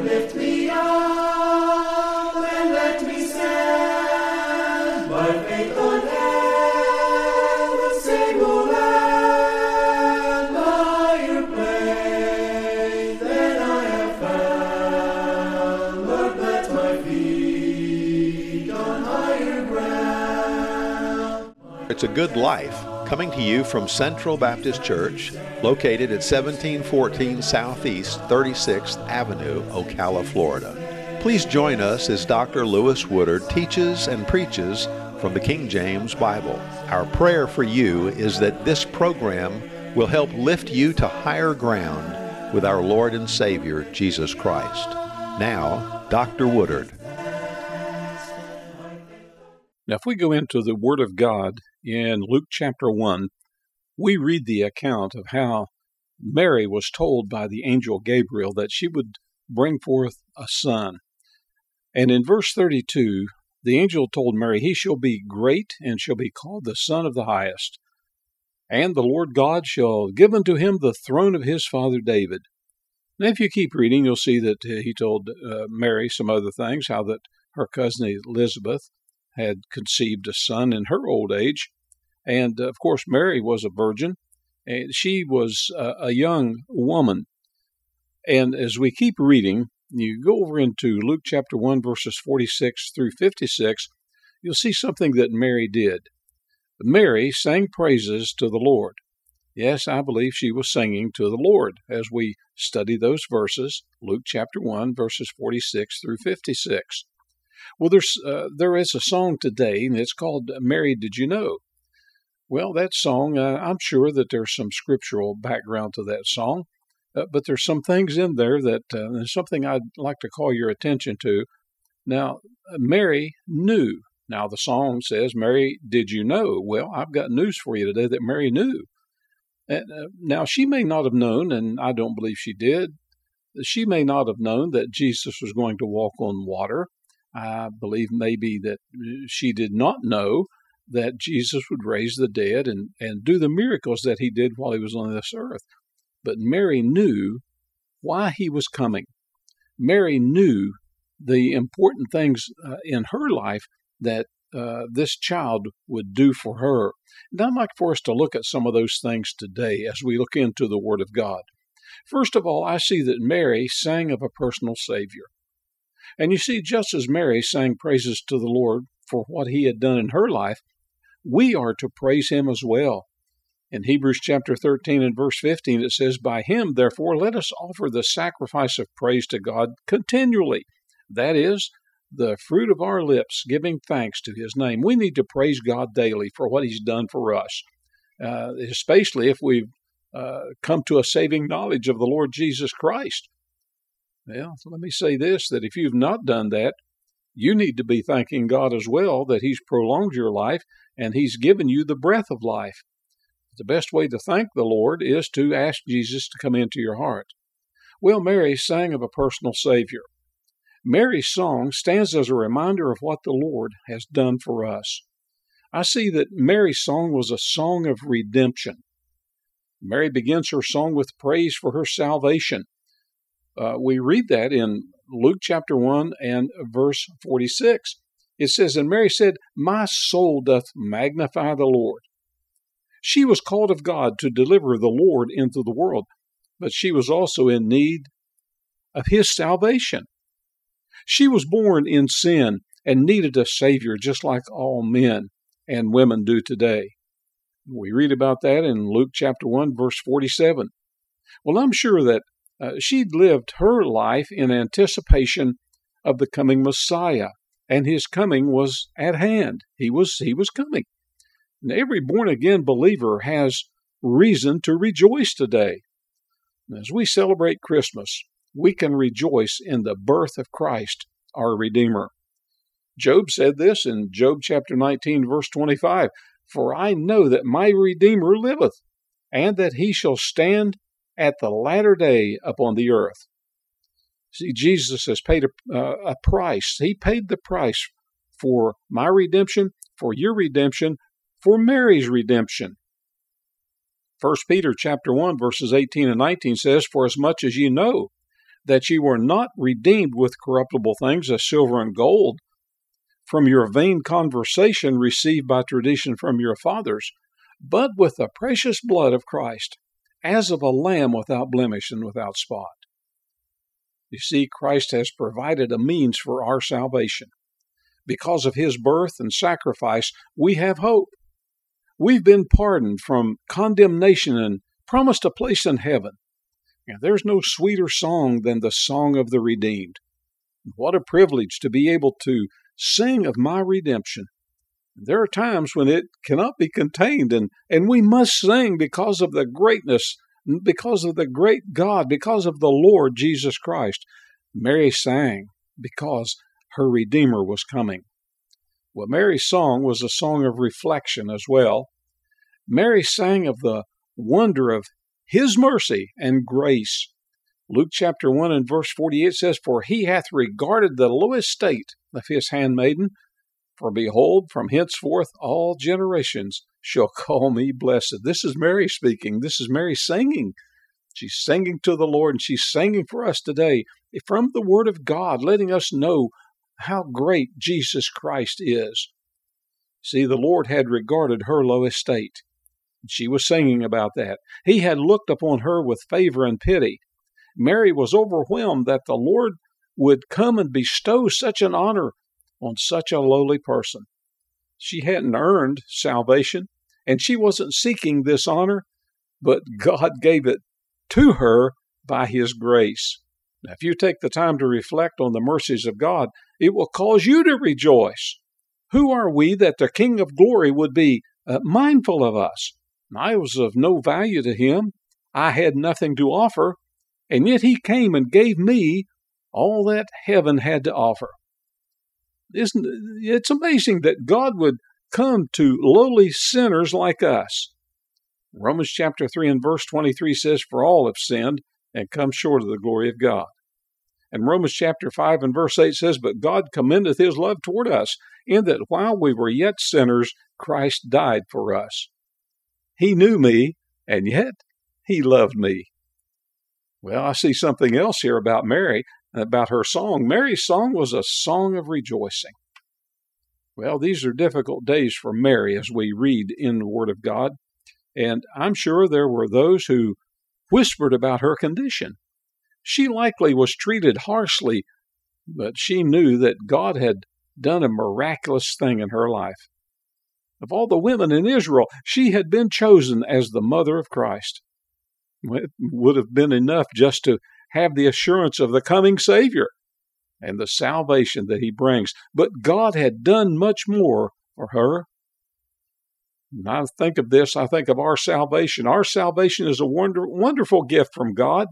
lift me up and let me stand by faith on heaven's stable land, higher place than I have found. Lord, plant my feet on higher ground. It's a Good Life, coming to you from Central Baptist Church, located at 1714 Southeast 36th Avenue, Ocala, Florida. Please join us as Dr. Lewis Woodard teaches and preaches from the King James Bible. Our prayer for you is that this program will help lift you to higher ground with our Lord and Savior, Jesus Christ. Now, Dr. Woodard. Now, if we go into the Word of God in Luke chapter 1, we read the account of how Mary was told by the angel Gabriel that she would bring forth a son. And in verse 32, the angel told Mary, "He shall be great and shall be called the Son of the Highest. And the Lord God shall give unto him the throne of his father David." And if you keep reading, you'll see that he told Mary some other things, how that her cousin Elizabeth had conceived a son in her old age. And, of course, Mary was a virgin, and she was a young woman. And as we keep reading, you go over into Luke chapter 1, verses 46 through 56, you'll see something that Mary did. Mary sang praises to the Lord. Yes, I believe she was singing to the Lord as we study those verses, Luke chapter 1, verses 46 through 56. Well, there is a song today, and it's called "Mary, Did You Know?" Well, that song, I'm sure that there's some scriptural background to that song, but there's some things in there that there's something I'd like to call your attention to. Now, Mary knew. Now, the song says, "Mary, did you know?" Well, I've got news for you today that Mary knew. Now, she may not have known, and I don't believe she did. She may not have known that Jesus was going to walk on water. I believe maybe that she did not know that Jesus would raise the dead and do the miracles that he did while he was on this earth. But Mary knew why he was coming. Mary knew the important things in her life that this child would do for her. And I'd like for us to look at some of those things today as we look into the Word of God. First of all, I see that Mary sang of a personal Savior. And you see, just as Mary sang praises to the Lord for what he had done in her life, we are to praise him as well. In Hebrews chapter 13 and verse 15, it says, "By him, therefore, let us offer the sacrifice of praise to God continually." That is, the fruit of our lips, giving thanks to his name. We need to praise God daily for what he's done for us, especially if we've come to a saving knowledge of the Lord Jesus Christ. Well, let me say this, that if you've not done that, you need to be thanking God as well that he's prolonged your life and he's given you the breath of life. The best way to thank the Lord is to ask Jesus to come into your heart. Well, Mary sang of a personal Savior. Mary's song stands as a reminder of what the Lord has done for us. I see that Mary's song was a song of redemption. Mary begins her song with praise for her salvation. We read that in Luke chapter 1 and verse 46. It says, "And Mary said, My soul doth magnify the Lord." She was called of God to deliver the Lord into the world, but she was also in need of his salvation. She was born in sin and needed a Savior just like all men and women do today. We read about that in Luke chapter 1, verse 47. Well, I'm sure that she'd lived her life in anticipation of the coming Messiah, and his coming was at hand. He was coming. And every born-again believer has reason to rejoice today. As we celebrate Christmas, we can rejoice in the birth of Christ, our Redeemer. Job said this in Job chapter 19, verse 25, "For I know that my Redeemer liveth, and that he shall stand at the latter day upon the earth." See, Jesus has paid a price. He paid the price for my redemption, for your redemption, for Mary's redemption. 1 Peter chapter 1, verses 18 and 19 says, "For as much as ye know that ye were not redeemed with corruptible things as silver and gold from your vain conversation received by tradition from your fathers, but with the precious blood of Christ, as of a lamb without blemish and without spot. You see, Christ has provided a means for our salvation. Because of his birth and sacrifice, we have hope. We've been pardoned from condemnation and promised a place in heaven. And there's no sweeter song than the song of the redeemed. What a privilege to be able to sing of my redemption. There are times when it cannot be contained, and we must sing because of the greatness, because of the great God, because of the Lord Jesus Christ. Mary sang because her Redeemer was coming. Well, Mary's song was a song of reflection as well. Mary sang of the wonder of his mercy and grace. Luke chapter 1 and verse 48 says, For he hath regarded the low estate of his handmaiden. For behold, from henceforth all generations shall call me blessed. This is Mary speaking. This is Mary singing. She's singing to the Lord, and she's singing for us today from the Word of God, letting us know how great Jesus Christ is. See, the Lord had regarded her low estate. She was singing about that. He had looked upon her with favor and pity. Mary was overwhelmed that the Lord would come and bestow such an honor on such a lowly person. She hadn't earned salvation, and she wasn't seeking this honor, but God gave it to her by his grace. Now, if you take the time to reflect on the mercies of God, it will cause you to rejoice. Who are we that the King of glory would be mindful of us? I was of no value to him. I had nothing to offer, and yet he came and gave me all that heaven had to offer. It's amazing that God would come to lowly sinners like us. Romans chapter 3 and verse 23 says, For all have sinned and come short of the glory of God. And Romans chapter 5 and verse 8 says, But God commendeth his love toward us, in that while we were yet sinners, Christ died for us. He knew me, and yet he loved me. Well, I see something else here about Mary, about her song. Mary's song was a song of rejoicing. Well, these are difficult days for Mary as we read in the Word of God, and I'm sure there were those who whispered about her condition. She likely was treated harshly, but she knew that God had done a miraculous thing in her life. Of all the women in Israel, she had been chosen as the mother of Christ. It would have been enough just to have the assurance of the coming Savior and the salvation that he brings. But God had done much more for her. When I think of this, I think of our salvation. Our salvation is a wonderful gift from God.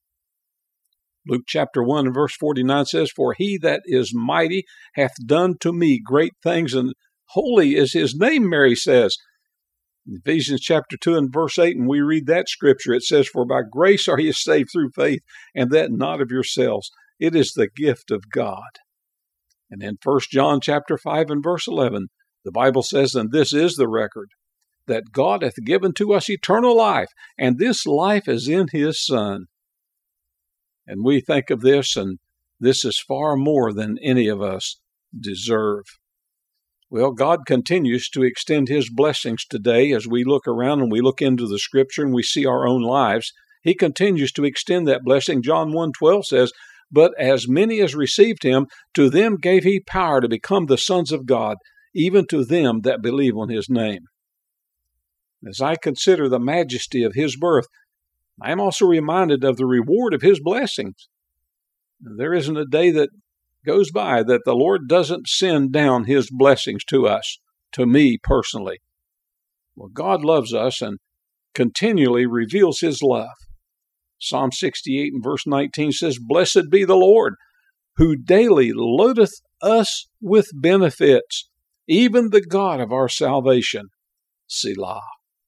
Luke chapter 1 and verse 49 says, For he that is mighty hath done to me great things, and holy is his name, Mary says. In Ephesians chapter 2 and verse 8, and we read that scripture, it says, For by grace are ye saved through faith, and that not of yourselves. It is the gift of God. And in 1 John chapter 5 and verse 11, the Bible says, And this is the record, that God hath given to us eternal life, and this life is in his Son. And we think of this, and this is far more than any of us deserve. Well, God continues to extend his blessings today as we look around and we look into the Scripture and we see our own lives. He continues to extend that blessing. John 1:12 says, But as many as received him, to them gave he power to become the sons of God, even to them that believe on his name. As I consider the majesty of his birth, I am also reminded of the reward of his blessings. There isn't a day that goes by that the Lord doesn't send down his blessings to us, to me personally. Well, God loves us and continually reveals his love. Psalm 68 and verse 19 says, Blessed be the Lord, who daily loadeth us with benefits, even the God of our salvation. Selah.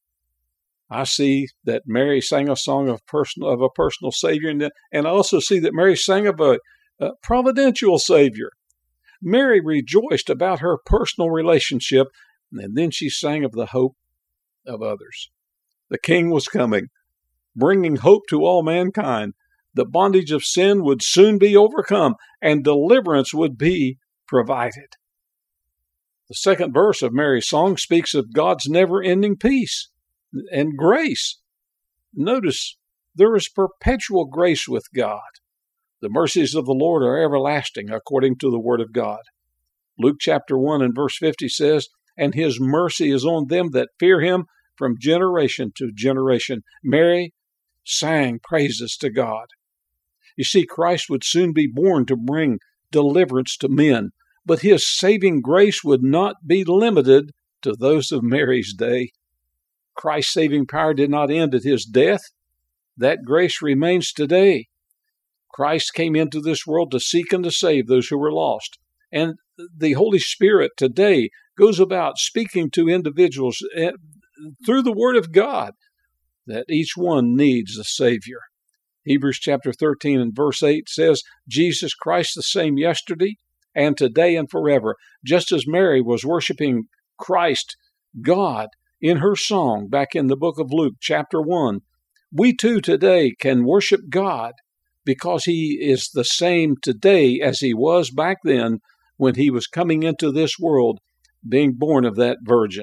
I see that Mary sang a song of a personal Savior, and I also see that Mary sang of a providential Savior. Mary rejoiced about her personal relationship, and then she sang of the hope of others. The King was coming, bringing hope to all mankind. The bondage of sin would soon be overcome, and deliverance would be provided. The second verse of Mary's song speaks of God's never-ending peace and grace. Notice, there is perpetual grace with God. The mercies of the Lord are everlasting, according to the Word of God. Luke chapter 1 and verse 50 says, "And his mercy is on them that fear him from generation to generation." Mary sang praises to God. You see, Christ would soon be born to bring deliverance to men, but his saving grace would not be limited to those of Mary's day. Christ's saving power did not end at his death. That grace remains today. Christ came into this world to seek and to save those who were lost. And the Holy Spirit today goes about speaking to individuals through the Word of God that each one needs a Savior. Hebrews chapter 13 and verse 8 says, Jesus Christ the same yesterday and today and forever. Just as Mary was worshiping Christ, God, in her song back in the book of Luke chapter 1, we too today can worship God because he is the same today as he was back then when he was coming into this world, being born of that virgin.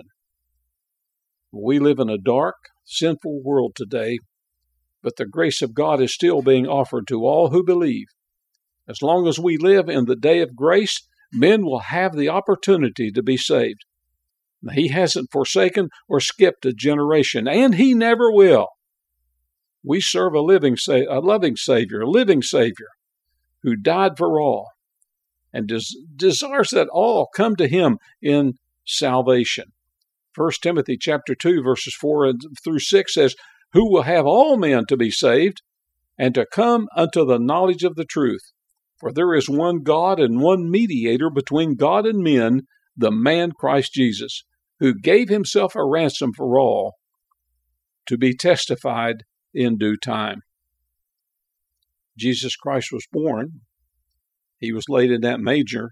We live in a dark, sinful world today, but the grace of God is still being offered to all who believe. As long as we live in the day of grace, men will have the opportunity to be saved. He hasn't forsaken or skipped a generation, and he never will. We serve a loving Savior, who died for all and desires that all come to him in salvation. 1 Timothy chapter 2, verses 4 through 6 says, "Who will have all men to be saved and to come unto the knowledge of the truth. For there is one God and one mediator between God and men, the man Christ Jesus, who gave himself a ransom for all, to be testified in due time." Jesus Christ was born. He was laid in that manger,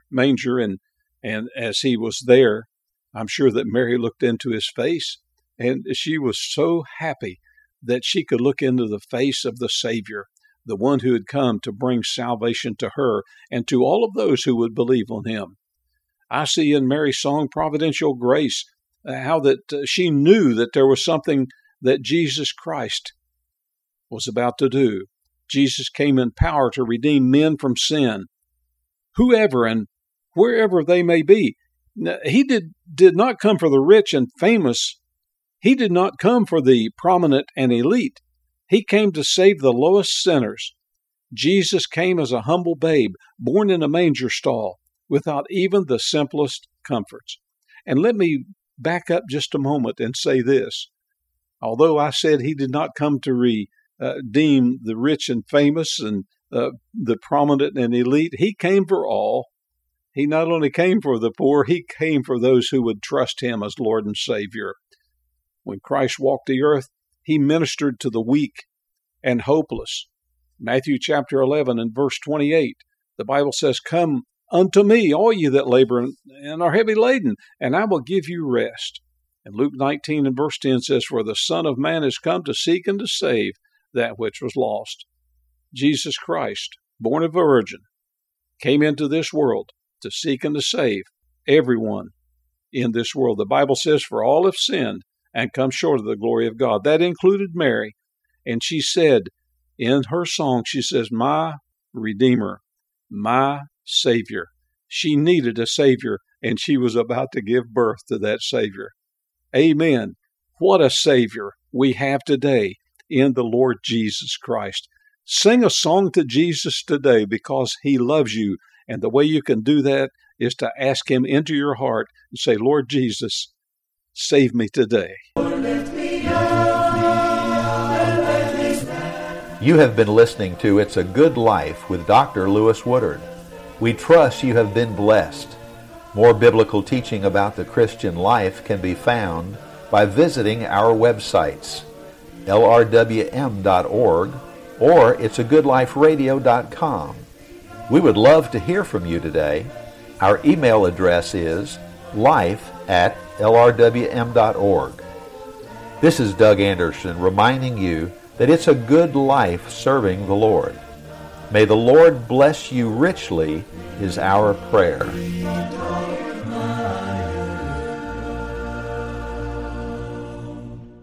and as he was there, I'm sure that Mary looked into his face, and she was so happy that she could look into the face of the Savior, the one who had come to bring salvation to her and to all of those who would believe on him. I see in Mary's song providential grace, how that she knew that there was something that Jesus Christ was about to do. Jesus came in power to redeem men from sin, whoever and wherever they may be. He did not come for the rich and famous. He did not come for the prominent and elite. He came to save the lowest sinners. Jesus came as a humble babe, born in a manger stall, without even the simplest comforts. And let me back up just a moment and say this. Although I said he did not come to redeem the rich and famous and the prominent and elite, he came for all. He not only came for the poor, he came for those who would trust him as Lord and Savior. When Christ walked the earth, he ministered to the weak and hopeless. Matthew chapter 11 and verse 28, the Bible says, "Come unto me, all ye that labor and are heavy laden, and I will give you rest." And Luke 19 and verse 10 says, "For the Son of Man is come to seek and to save that which was lost." Jesus Christ, born of a virgin, came into this world to seek and to save everyone in this world. The Bible says, "For all have sinned and come short of the glory of God." That included Mary. And she said in her song, she says, "My Redeemer, my Savior." She needed a Savior, and she was about to give birth to that Savior. Amen. What a Savior we have today in the Lord Jesus Christ. Sing a song to Jesus today because he loves you. And the way you can do that is to ask him into your heart and say, "Lord Jesus, save me today." You have been listening to It's a Good Life with Dr. Lewis Woodard. We trust you have been blessed. More biblical teaching about the Christian life can be found by visiting our websites, lrwm.org or it'sagoodliferadio.com. We would love to hear from you today. Our email address is life@lrwm.org. This is Doug Anderson reminding you that it's a good life serving the Lord. May the Lord bless you richly is our prayer.